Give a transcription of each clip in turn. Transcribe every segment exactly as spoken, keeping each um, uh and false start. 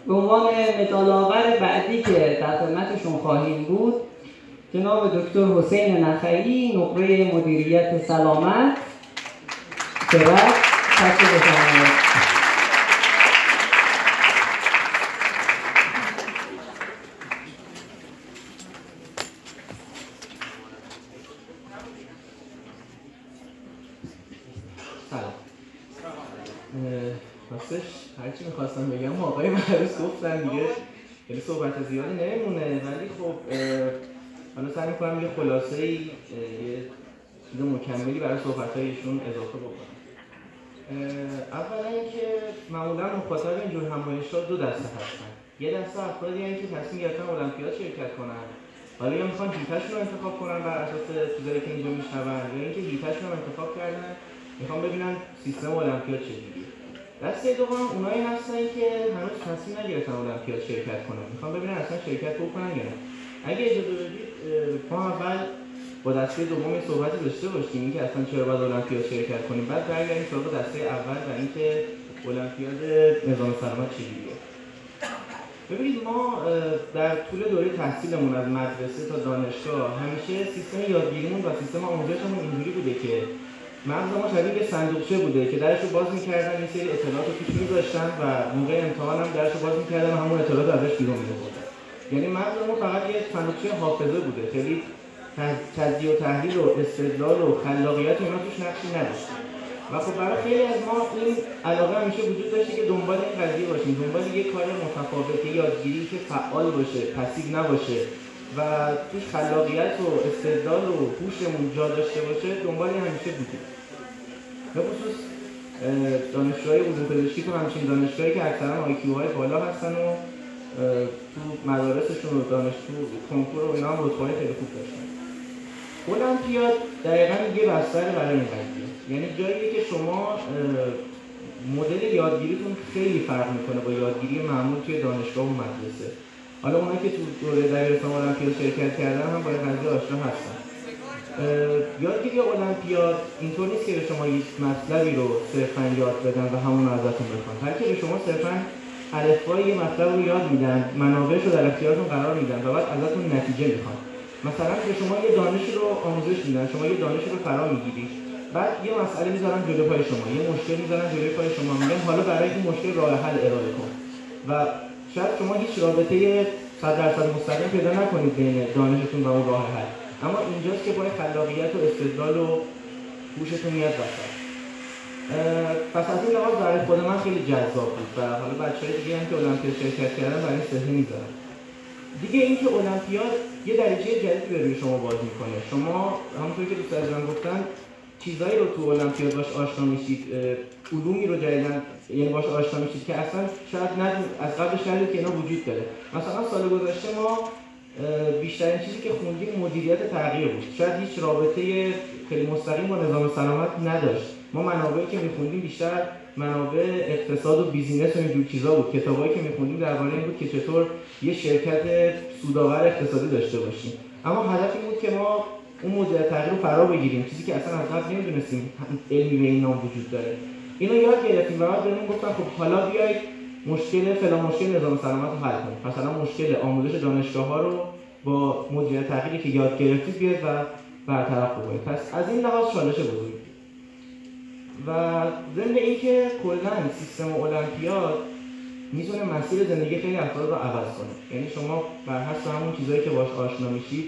به عنوان مدال‌آور بعدی که در خدمتشون خواهیم بود جناب دکتر حسین نخعی، نقره مدیریت سلامت شرکت تشریف بفرمایید. راستش هرچی میخواستم بگم آقای محروس گفتن دیگه، خیلی صحبت زیادی نمیمونه، ولی خب حالا سعی میکنم یه خلاصه ای یه چیز مکملی برای صحبت‌های ایشون اضافه بکنم. اولا اینکه معمولا مخاطب اینجور همایش‌ها دو دسته هستن. یه دسته افرادی هستن که تصمیم گرفتن المپیاد شرکت کنن، حالا یا میخوان هیتاشون رو انتخاب کنن بر اساس چیزایی که اینجا میشنون، یا اینکه هیتاشون رو انتخاب کردن میخوان ببینن سیستم المپیاد چجوریه. دسته دوم اونایی هستن که هنوز تصمیم نگرفتن المپیاد شرکت کنن، میخوان ببینن اصلا شرکت بکنن یا نه. اگه اجازه بدید ما اول با دسته دوم صحبتی داشته باشیم اینکه اصلا چرا باید المپیاد شرکت کنیم، بعد برگردیم سراغ دسته اول و اینکه المپیاد نظام سلامت چجوریه. ببینید ما در طول دوره تحصیلمون از مدرسه تا دانشگاه همیشه سیستم یادگیریمون و سیستم آموزشمون اینجوری بوده که مغز ما شبیه به صندوقچه بوده که درشو باز می‌کردن، یه سری اطلاعات رو توش می‌ذاشتن و موقع امتحان هم درشو باز می‌کردن و همون اطلاعات ازش بیرون می‌آوردن. یعنی مغز ما فقط یه صندوقچه حافظه بوده، خیلی تجزیه و تحلیل و استدلال و خلاقیت اینا توش نقشی نداشت. و خب برای خیلی از ما این علاقه همیشه وجود داشته که دنبال این قضیه باشیم، دنبال یه کار متفاوت، یادگیری که فعال باشه، پسیو نباشه و توش خلاقیت و استدلال و هوشمون جا داشته باشه، دنبال همیشه بودیم. به خصوص دانشجوهای علوم پزشکی تو همچین دانشگاهی که اکثرا آی کیو های بالا هستن و تو مدارسشون و دانشجو کنکور و اینا هم رتبه‌های خیلی خوب داشتن. المپیاد دقیقاً یه بستر برای این قضیه، یعنی جاییه که شما مدل یادگیریتون خیلی فرق میکنه با یادگیری معمول توی دانشگاه و مدرسه. حالا اونایی که تو دوره دبیرستان المپیاد شرکت کردن هم با این قضیه آشنا هستن. یادگیری المپیاد اینطور نیست که به شما یک مطلبی رو صرفاً یاد بدن و همون رو ازتون بخوان، بلکه به شما صرفاً الفبای یه مطلب رو یاد میدن، منابعش رو در اختیارتون قرار میدن و بعد ازتون نتیجه میخوان. مثلا به شما یه دانشی رو آموزش میدن، شما یه دانشی رو فرا میگیرید، بعد یه مسئله میذارن جلوی پای شما، یه مشکل میذارن جلوی پای شما، میگن حالا برای این مشکل راه حل ارائه کن. و شاید شما هیچ رابطه صد درصد مستقیم پیدا نکنید بین دانشتون و اون راه حل، اما اینجاست که با خلاقیت و استدلال و هوشتون میاد وسط. پس از این لحاظ برای خود من خیلی جذاب بود و حالا بچه‌های دیگه هم که المپیاد شرکت کردن برای صحنه میذارن. دیگه اینکه المپیاد یه دریچه جدیدی به روی شما باز میکنه. شما همونطور که دوست عزیزم گفتن چیزایی رو تو المپیاد باش آشنا میشید، علومی رو جدیداً یعنی باش آشنا میشید که اصلا شاید ندید، از قبلش ندید که اینا وجود داره. مثلا سال گذشته ما بیشترین چیزی که خوندیم مدیریت تغییر بود، شاید هیچ رابطه خیلی مستقیم با نظام سلامت نداشت. ما منابعی که میخوندیم بیشتر منابع اقتصاد و بیزینس و اینجور چیزا بود. کتابایی که میخوندیم درباره این بود که چطور یه شرکت سودآور اقتصادی داشته باشیم، اما هدف این بود که ما اون مدیریت تغییر رو فرا بگیریم، چیزی که اصلا از قبل نمیدونستیم علمی به این نام وجود داره. اینو یاد گرفتیم و بعد بهمون گفتن خب حالا بیایید مشکل فلان مشکل نظام سلامت رو حل کنیم، مثلا مشکل آموزش دانشگاه‌ها رو با مدیریت تغییری که یاد گرفتید بیاید و برطرف بکنید. پس از این لحاظ چالش بزرگی و ضمن اینکه کلاً سیستم المپیاد میتونه مسیر زندگی خیلی افراد رو عوض کنه. یعنی شما بر حسب همون چیزایی که باهاش آشنا میشید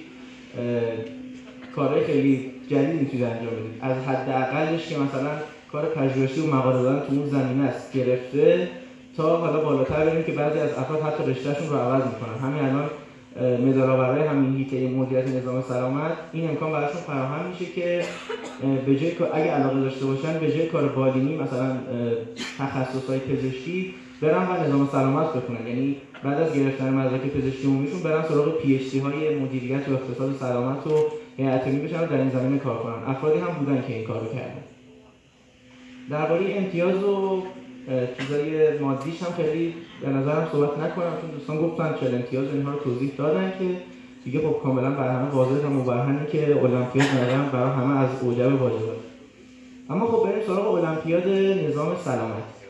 کارهای خیلی جدید میتونید انجام بدید، از حداقلش که مثلا کار پژوهشی و مقاله دادن تو اون زمینه است گرفته تا حالا بالاتر بریم که بعضی از افراد حتی رشتهشون رو عوض میکنن. همین الان مدارآورای همین هیته مدیریت نظام سلامت این امکان براشون فراهم میشه که به جای اگه علاقه داشته باشن به جای کار بالینی مثلا تخصصهای پزشکی برن و نظام سلامت بخونن، یعنی بعد از گرفتن مدرک پزشکی عمومیشون برن سراغ پی اچ دی های مدیریت و اقتصاد سلامت و هیئت علمی بشن و در این زمینه کار کنن. افرادی هم بودن که این کارو کردن. درباره امتیاز و چیزای مادیش هم خیلی به نظرم صحبت نکنم، چون دوستان گفتن چه امتیاز اینها رو توضیح دادن که دیگه خب کاملا برای همه واضحه و مبرهنه که المپیاد نظرم برای همه از اوجب واجبات. اما خب بریم سراغ المپیاد نظام سلامت.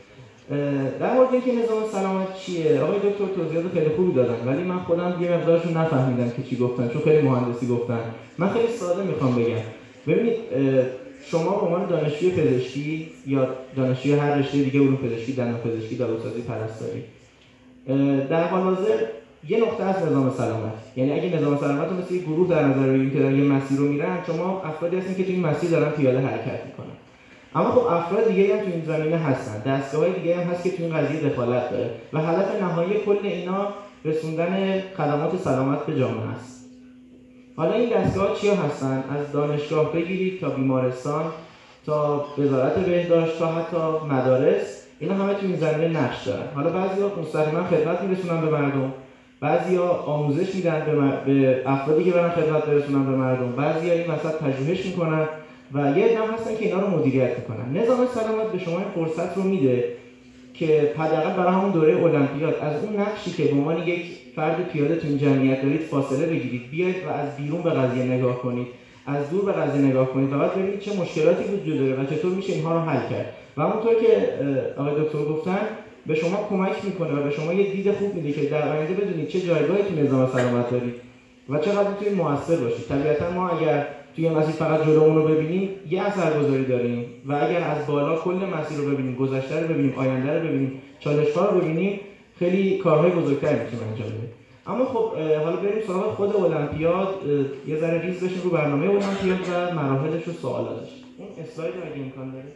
در مورد اینکه نظام سلامت چیه، آقای دکتر توضیحات خیلی خوبی دادن، ولی من خودم یه مقدارشون نفهمیدم که چی گفتن، چون خیلی مهندسی گفتن. من خیلی ساده میخوام بگم. ببینید شما به عنوان دانشجوی پزشکی یا دانشجوی هر رشته دیگه، علوم پزشکی، دندانپزشکی، داروسازی، پرستاری، در حال حاضر یه نقطه از نظام سلامت، یعنی اگه نظام سلامت رو مثل یه گروه در نظر بگیریم که دارن یه مسیر رو میرن، شما افرادی هستین که توی این مسیر دارن پیاده حرکت میکنن. اما خب افراد دیگه هم تو این زمینه هستن، دستگاه‌های دیگه هم هست که تو این قضیه دخالت داره و هدف نهایی کل اینا رسوندن خدمات سلامت به جامعه است. حالا این دستگاه‌ها چیا هستن؟ از دانشگاه بگیرید تا بیمارستان، تا وزارت بهداشت، تا حتی مدارس، اینا همه تو این زمینه نقش دارن. حالا بعضی‌ها مستقیما خدمت میرسونن به مردم، بعضی‌ها آموزش میدن به, م... به افرادی که برن خدمت برسونن به مردم، بعضی‌ها این وسط پژوهش میکنن و یه عده هستن که اینا رو مدیریت میکنن. نظام سلامت به شما این فرصت رو میده که حداقل برای همون دوره المپیاد از اون نقشی که به عنوان یک فرد پیاده تو این جمعیت دارید فاصله بگیرید، بیاید و از بیرون به قضیه نگاه کنید، از دور به قضیه نگاه کنید و بعد ببینید چه مشکلاتی وجود داره و چطور میشه اینها رو حل کرد. و همونطور که آقای دکتر گفتن به شما کمک میکنه و به شما یه دید خوب میده که در آینده بدونید چه جایگاهی تو نظام سلامت دارید و چقدر میتونید موثر باشید. طبیعتا ما اگر توی مسیر فقط جلومون رو ببینیم یه اثرگذاری داریم و اگر از بالا کل مسیر رو ببینیم، گذشته رو ببینیم، آینده رو ببینیم، چالش‌ها رو ببینیم، خیلی کارهای بزرگتری میتونیم انجام بدیم. اما خب حالا بریم سراغ خود المپیاد، یه ذره ریز بشیم رو برنامه المپیاد و مراحلش و سوالاتش. اون اسلاید رو اگه امکان داره.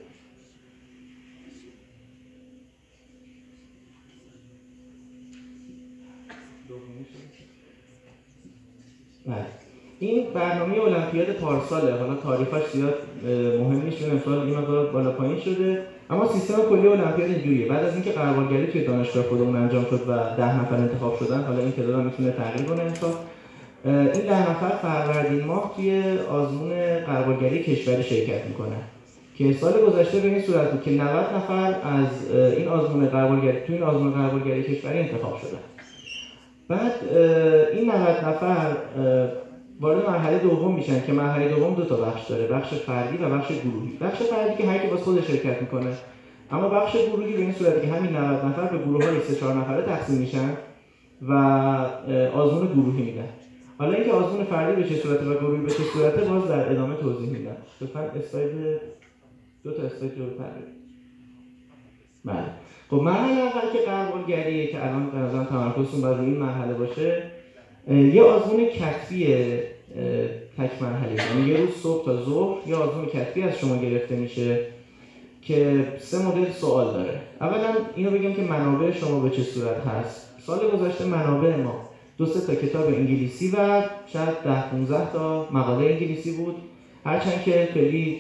بله. این برنامه المپیاد پارساله، حالا تاریخش زیاد مهم نیست چون امسال این مقدار بالا پایین شده، اما سیستم کلی المپیاد اینجوریه. بعد از اینکه قرارگری توی دانشگاه خودمون انجام شد و ده نفر انتخاب شدن، حالا این تعداد هم میتونه تغییر کنه امسال، این ده نفر فروردین ماه توی آزمون قرارگری کشوری شرکت میکنن که سال گذشته به این صورت بود که نود نفر از این آزمون قرارگری توی این آزمون قرارگری کشوری انتخاب شدن. بعد این نود نفر وارد مرحله دوم میشن که مرحله دوم دو تا بخش داره، بخش فردی و بخش گروهی. بخش فردی که هر کی باز خودش شرکت میکنه، اما بخش گروهی به این صورتی که همین نود نفر به گروه‌های سه چهار نفره تقسیم میشن و آزمون گروهی میدن. حالا اینکه آزمون فردی به چه صورته و گروهی به چه صورته باز در ادامه توضیح میدم. لطفاً اسلاید دو تا اسلاید جلوتر برید. بله. خب مرحله اول که قرارگریه که الان به نظرم تمرکزتون بر روی این مرحله باشه، یه آزمون کتبی تک مرحله، یعنی یه روز صبح تا ظهر یه آزمون کتبی از شما گرفته میشه که سه مدل سوال داره. اولا اینو بگم که منابع شما به چه صورت هست. سال گذشته منابع ما دو سه تا کتاب انگلیسی و شاید ده پانزده تا مقاله انگلیسی بود، هرچند که خیلی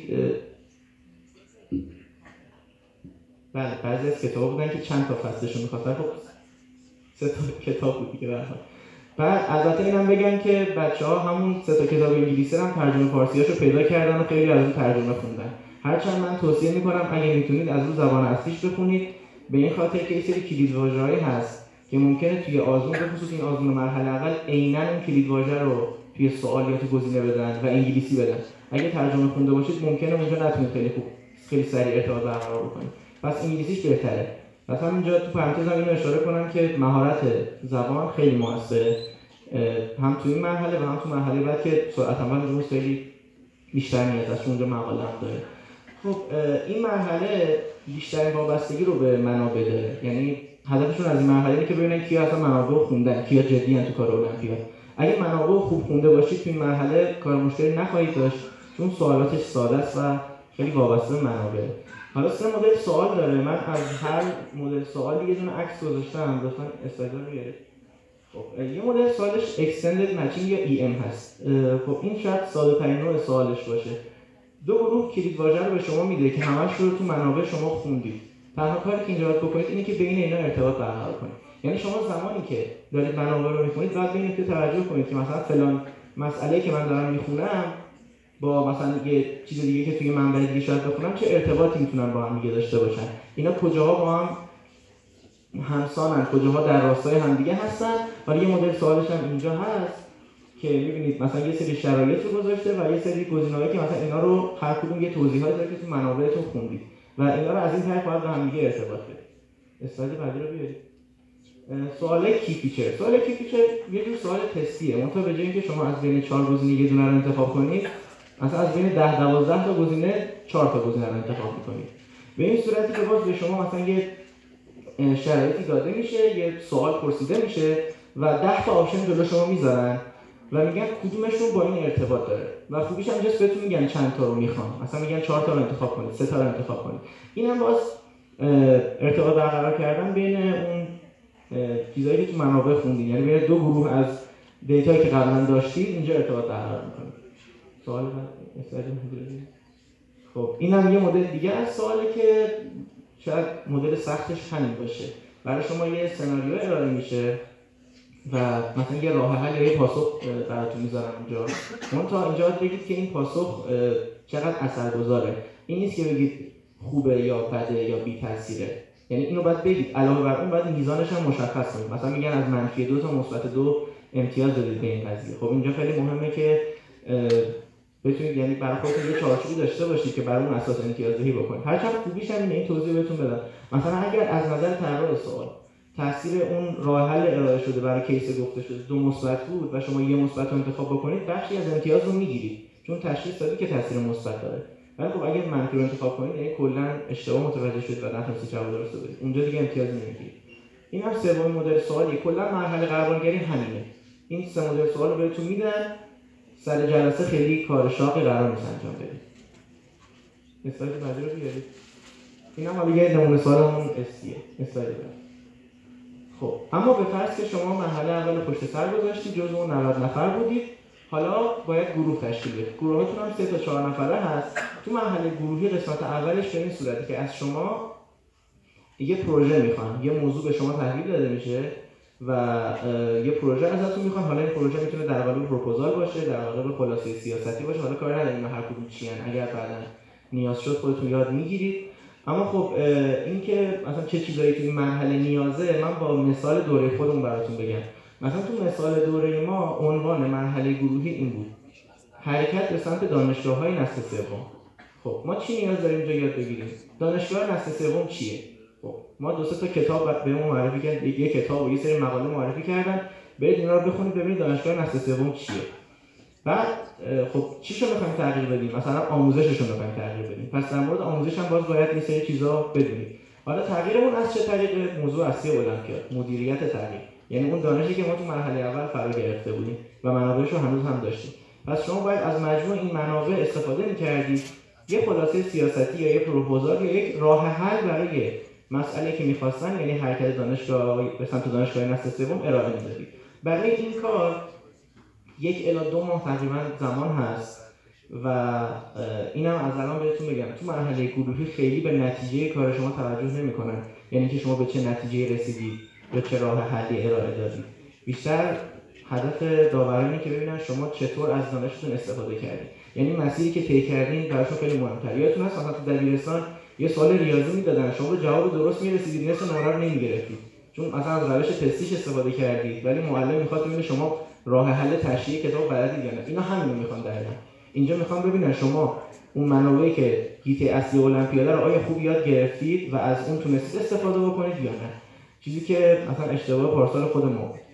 بله بعضی از کتاب بودن که چند تا فصلشون می‌خواستن، خب سه تا کتاب بود دیگه. برای بعد البته اینم بگم که بچه‌ها همون سه تا کتاب انگلیسی هم ترجمه فارسیاشو پیدا کردن و خیلی از اون ترجمه خوندن. هرچند من توصیه می‌کنم اگه میتونید از اون زبان اصلیش بخونید، به این خاطر که یه سری کلیدواژه‌هایی هست که ممکنه توی آزمون، به خصوص این آزمون مرحله اول، عیناً اون کلیدواژه رو توی سوال یا تو گزینه بدن و انگلیسی بدن. اگه ترجمه خونده باشید ممکنه اونجا نتونید خیلی خوب خیلی سریع ارتباط برقرار بکنید. پس انگلیسیش بهتره. مثلا اینجا تو پرانتز هم اینو اشاره کنم که مهارت زبان خیلی موثره، هم تو این مرحله و هم تو مرحله بعد که سرعت عمل روز خیلی بیشتر میاد، از اونجا مقاله هم داره. خب این مرحله بیشترین وابستگی رو به منابع داره، یعنی هدفشون از این مرحله اینه که ببینن کیا اصلا منابع خوندن، کیا جدی ان تو کار المپیاد. اگه منابع خوب خونده باشید تو این مرحله کار مشکلی نخواهید داشت، چون سوالاتش ساده است و خیلی وابسته به منابع. حالا سه مدل سوال داره، من از هر مدل سوالی یه دونه عکس گذاشتم، لطفاً اسلاید رو بیارید. خب یه مدل سوالش Extended Matching یا ای ام هست. خب این شاید ساده ترین نوع سوالش باشه. دو گروه کلیدواژه رو به شما میده که همش رو تو منابع شما خوندید. تنها کاری که اینجا باید بکنید اینه که بین اینا ارتباط برقرار کنید. یعنی شما زمانی که دارید منابع رو میخونید باید به این نکته توجه کنید که مثلا فلان مسئله که من دارم میخونم با مثلا یه چیز دیگه که توی منبع دیگه شاید بخونم چه ارتباطی میتونن با هم دیگه داشته باشن، اینا کجاها با هم همسانن، کجاها در راستای هم دیگه هستن. ولی یه مدل سوالش هم اینجا هست که می‌بینید مثلا یه سری شرایط رو گذاشته و یه سری گزینه‌هایی که مثلا اینا رو هر کدوم یه توضیحاتی داره که تو منابعتون خوندید و اینا رو از این طریق باید با هم دیگه ارتباط بدید. اسلاید بعدی رو بیارید. سوال کی فیچر. سوال کی فیچر یه جور سوال تستیه. منتها به جای اینکه شما از بین چهار گزینه یه دونه رو انتخاب کنید، مثلا از بین ده دوازده تا گزینه چهار تا گزینه رو انتخاب می‌کنید. به این صورتی که باز به شما مثلا یه شرایطی داده میشه، یه سوال پرسیده میشه و ده تا آپشن جلو شما میذارن و میگن کدومشون با این ارتباط داره و خوبیش هم اینجاست بهتون میگن چند تا رو میخوان. مثلا میگن چهار تا رو انتخاب کنید، سه تا رو انتخاب کنید. اینم باز ارتباط برقرار کردن بین اون چیزایی که تو منابع خوندین، یعنی بین دو گروه از دیتایی که قبلا داشتید اینجا ارتباط برقرار میکنید. سوال بعد استفاده می‌کنید. خب اینم یه مدل دیگه از سواله که شاید مدل سختش همین باشه. برای شما یه سناریو ارائه میشه و مثلا یه راه حل یا یه پاسخ براتون میذارم اونجا. شما تا اینجا بگید که این پاسخ چقدر اثرگذاره. این نیست که بگید خوبه یا بده یا بی تاثیره. یعنی اینو باید بگید. علاوه بر اون باید میزانش هم مشخص کنید. مثلا میگن از منفی دو تا مثبت دو امتیاز دادید به این قضیه. خب اینجا خیلی مهمه که بتونید یعنی برای خودتون یه چارچوبی داشته باشید که بر اون اساس امتیازدهی بکنید. هرچند خوبیش هم اینه، این توضیح بهتون بدم. مثلا اگر از نظر طراح سوال تاثیر اون راه حل ارائه شده برای کیس گفته شده دو مثبت بود و شما یه مثبت رو انتخاب بکنید، بخشی از امتیاز رو میگیرید چون تشخیص دادید که تاثیر مثبت داره. ولی خب اگر منفی رو انتخاب کنید یعنی کلا اشتباه متوجه شدید و نتونستید جواب درست بدید، اونجا دیگه امتیاز نمیگیرید. این هم سومین مدل سوالی. کلا مرحله قربانگری همینه. این سه مدل سوال رو بهتون میدن. سر جلسه خیلی کار شاقی قرار نیست انجام بدید. اسلاید بعدی رو بیارید. اینا حالا یه نمونه سوالمون استیه. اسلاید بعدی. خب اما به فرض که شما مرحله اول پشت سر گذاشتید، جزو اون نود نفر بودید، حالا باید گروه تشکیل بدید. گروهاتون هم سه تا چهار نفره هست. تو مرحله گروهی قسمت اولش به این صورتی که از شما یه پروژه میخوان، یه موضوع به شما تحویل داده میشه و یه پروژه ازتون میخوان. حالا این پروژه میتونه در قالب پروپوزال باشه، در قالب خلاصه سیاستی باشه، حالا کار نداریم هر کدوم چی ان، اگر بعداً نیاز شد خودتون یاد میگیرید. اما خب این که مثلا چه چیزایی تو این مرحله نیازه، من با مثال دوره خودم براتون بگم. مثلا تو مثال دوره ما عنوان مرحله گروهی این بود: حرکت به سمت دانشگاه‌های نسل سوم. خب ما چی نیاز داریم اینجا یاد بگیریم؟ دانشگاه نسل سوم چیه؟ خب ما دو سه تا کتاب بهمون معرفی کردن، یه کتاب و یه سری مقاله معرفی کردن، برید اینا رو بخونید ببینید دانشگاه نسل سوم چیه. بعد خب چیشو می‌خوایم تغییر بدیم؟ مثلا آموزششون رو می‌خوایم تغییر بدیم. پس در مورد آموزش هم باز باید یه سری چیزا بدونید. حالا تغییرمون از چه طریقه؟ موضوع اصلی المپیاد، مدیریت تغییر. یعنی اون دانشی که ما تو مرحله اول فرا گرفته بودیم و منابعش رو هنوز هم داشتیم. پس شما باید از مجموع این منابع استفاده می‌کردید، یه خلاصه سیاستی یا یه پروپوزال یا یک راه حل برای مسئله که می‌خواستن، یعنی حرکت دانشگاه به سمت دانشگاه نسل سوم ارائه می‌دادید. برای این کار یک الی دو ماه تقریبا زمان هست و اینم از الان بهتون بگم تو مرحله گروهی خیلی به نتیجه کار شما توجه نمی‌کنن، یعنی که شما به چه نتیجه رسیدید یا چه راه حلی ارائه دادید. بیشتر هدف داورانی که ببینن شما چطور از دانشتون استفاده کردید، یعنی مسیری که طی کردین براشون خیلی مهم‌تره. یادتون هست مثلا تو دبیرستان یه سوال ریاضی میدادن، شما به جواب درست میرسیدید، نصف نمره رو نمیگرفتید چون مثلا از روش تستیش استفاده کردید، ولی معلم میخواد ببینه شما راه حل تشریح کتاب بلدید یا نه. اینا همین رو میخوان دقیقاً. اینجا میخوام ببینن شما اون منابعی که هیته اصلی المپیاد رو آیا خوب یاد گرفتید و از اون تونستید استفاده بکنید یا نه. چیزی که مثلا اشتباه پارسال خود ما بود.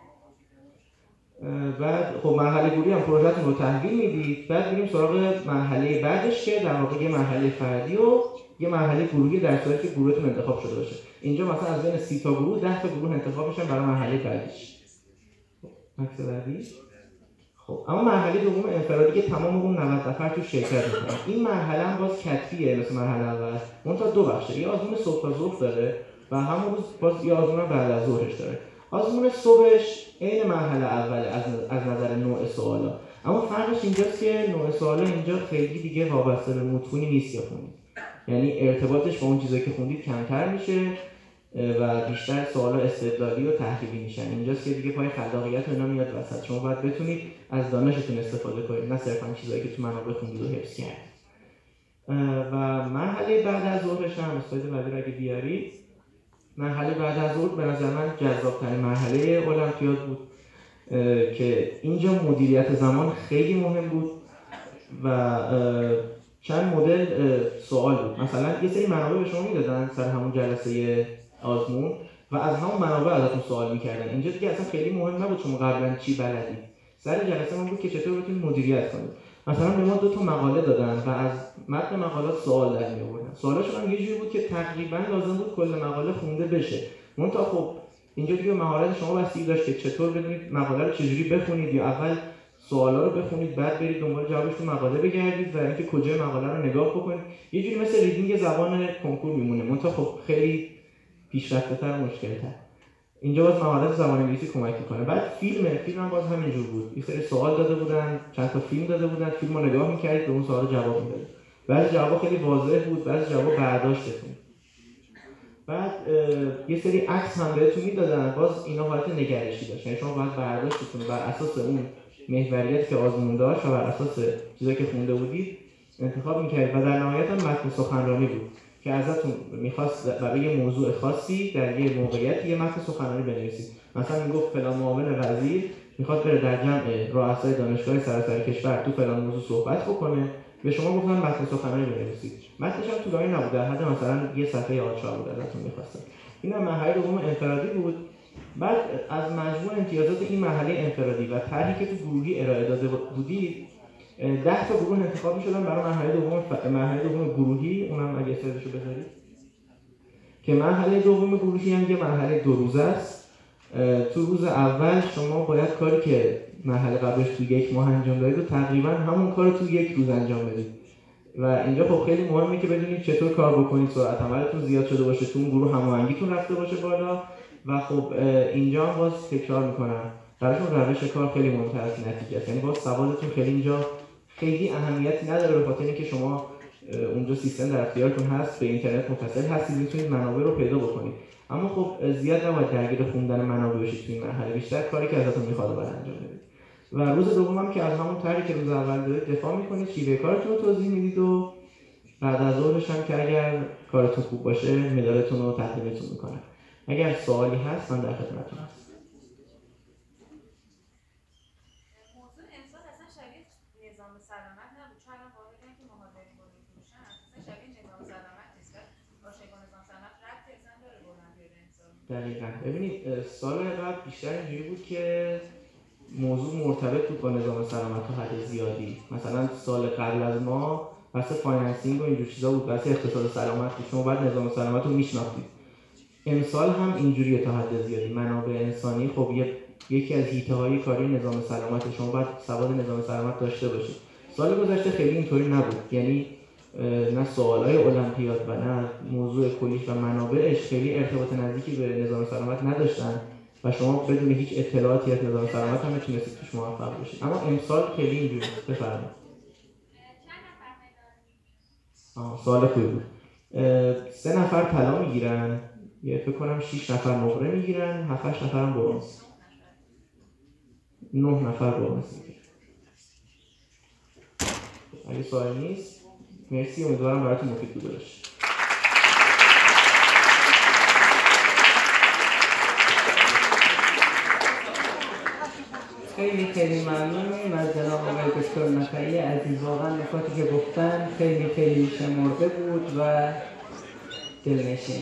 بعد خب مرحله گروهی هم پروژه‌تون رو تحویل میدید. بعد میریم سراغ مرحله بعدش که در واقع یه مرحله فردی و یه مرحله گروهی در صورتی که گروهتون انتخاب شده باشه. اینجا مثلا از بین سی تا گروه ده تا گروه انتخاب میشن برای مرحله بعدیش. عکس بعدی. خب اما مرحله دوم انفرادی که تمام اون نود نفر تو شرکت میکنن. این مرحله هم باز کتفیه مثل مرحله اول. اون تا دو بخشه. یه آزمون صبح تا ظهر داره و همون روز باز یه آزمون بعد از ظهرش داره. آزمون صبحش عین مرحله اول از از نظر نوع سوالا. اما فرقش اینجاست که نوع سوالا اینجا خیلی دیگه وابسته به متونی نیست که خوندید. یعنی ارتباطش با اون چیزایی که خوندید کمتر میشه و بیشتر سوالا استدلالی و تحلیلی میشن. اینجاست که دیگه پای خلاقیت اینا میاد وسط. شما باید بتونید از دانشتون استفاده کنید، نه صرفا چیزایی که تو منابع خوندید و حفظ کردید. و مرحله بعد از ظهرش هم اسلاید بعدی رو اگه بیارید، مرحله بعد از ظهر به نظر من جذاب‌ترین مرحله المپیاد بود که اینجا مدیریت زمان خیلی مهم بود و چند مدل سوال بود. مثلا یه سری منابع به شما میدادن سر همون جلسه آزمون و از همون منابع ازتون سوال میکردن. اینجا دیگه اصلا خیلی مهم نبود شما قبلا چی بلدید. سر جلسه ما بود که چطور بتونید مدیریت کنید. مثلا به ما دو تا مقاله دادن و از متن مقالات سوال در می‌آوردن. سوالاشون هم یه جوری بود که تقریبا لازم بود کل مقاله خونده بشه. منتها خب اینجا دیگه مهارت شما بستگی داشت که چطور بدونید مقاله رو چجوری بخونید، یا اول سوالا رو بخونید بعد برید دنبال جوابش تو مقاله بگردید و اینکه کجای مقاله رو نگاه بکنید. یه جوری مثل ریدینگ زبان کنکور میمونه، منتها خب خیلی پیشرفته‌تر و مشکل‌تر. اینجا باز مهارت زبان انگلیسی کمک میکنه. بعد فیلم فیلم هم باز همینجور بود. یه سری سوال داده بودن، چند تا فیلم داده بودن، فیلم رو نگاه می‌کردید به اون سوال جواب میدادید. بعضی جواب خیلی واضح بود، بعضی جواب برداشتتون. بعد یه سری عکس هم بهتون میدادن، باز اینا حالت نگرشی داشت. یعنی شما باید برداشتتون بر اساس اون محوریتی که آزمون داشت و بر اساس چیزایی که خونده بودید انتخاب می‌کردید و در نهایت هم متن سخنرانی بود که ازتون می‌خواست برای یه موضوع خاصی در یه موقعیت یه متن سخنرانی بنویسید. مثلا میگفت فلان معاون وزیر میخواد بره در جمع رؤسای دانشگاه سراسر کشور تو فلان موضوع صحبت بکنه، به شما گفتن متن سخنرانی بنویسید. متنش هم طولانی نبود، در حد مثلا یه صفحه آ چهار بود ازتون می‌خواستن. این هم مرحله دوم انفرادی بود. بعد از مجموع امتیازات این مرحله انفرادی و طرحی که تو گروهی ارائه داده بودید ده تا گروه انتخاب می‌شدن برای مرحله دوم ف... مرحله دوم گروهی، اونم اگه اسمشو بذارید، که مرحله دوم گروهی هم یه مرحله دو روزه است. تو روز اول شما باید کاری که مرحله قبلش تو یک ماه انجام دادید و تقریبا همون کار رو تو یک روز انجام بدید. و اینجا خب خیلی مهمه که بدونید چطور کار بکنید، سرعت عملتون زیاد شده باشه، تو اون گروه هماهنگیتون رفته باشه بالا. و خب اینجا هم باز تکرار میکنم براشون روش کار خیلی مهمتر از نتیجه است. یعنی باز سوادتون خیلی اینجا خیلی اهمیتی نداره، به خاطر اینکه شما اونجا سیستم در اختیارتون هست، به اینترنت متصل هستید، میتونید منابع رو پیدا بکنید. اما خب زیاد نباید درگیر خوندن منابع بشید تو این مرحله، بیشتر کاری که ازتون میخواد باید انجام بدید. و روز دوم هم که از همون طرحی که روز اول دارید دفاع میکنید، شیوه کارتون رو توضیح میدید و بعد از ظهرش هم که اگر کارتون خوب باشه مدالتون رو تقدیمتون میکنن. اگر سوالی هست من در خدمتتون هستم. موضوع امسال اصلا شبیه نظام سلامت نبود، چون الان واقعا که مهاجرین بزرگ فروشن اصلا شبیه نظام سلامت نیست. باشه با نظام سلامت ربط اصلا داره بلندی امسال. دقیقاً. ببینید سال قبل بیشتر اینجوری بود که موضوع مرتبط بود با نظام سلامت تا حد زیادی. مثلا سال قبل از ما بحث فایننسینگ و اینجور چیزا بود، بحث اقتصاد سلامت بود، شما بعد نظام سلامت رو میشناختید. امسال هم اینجوریه تا حد زیادی. منابع انسانی خب یکی از حیطه‌های کاری نظام سلامت، شما باید سواد نظام سلامت داشته باشید. سال گذشته خیلی اینطوری نبود، یعنی نه سوالای المپیاد و نه موضوع کلیش و منابعش خیلی ارتباط نزدیکی به نظام سلامت نداشتن و شما بدون هیچ اطلاعاتی از نظام سلامت هم میتونستید توش موفق بشید. اما امسال خیلی اینجوری بفرمایید. آه سوال خوبی بود. سه نفر طلا میگیرن، یه فکر کنم شش نفر نقره میگیرن، هفت هشت نفر هم برنز. نه نفر برنز میگیرن. اگه سوال نیست مرسی، امیدوارم براتون مفید بوده باشه. خیلی خیلی ممنونیم از جناب آقای دکتر نخعی عزیز. واقعا نکاتی که گفتن خیلی خیلی شمرده بود و دلنشین.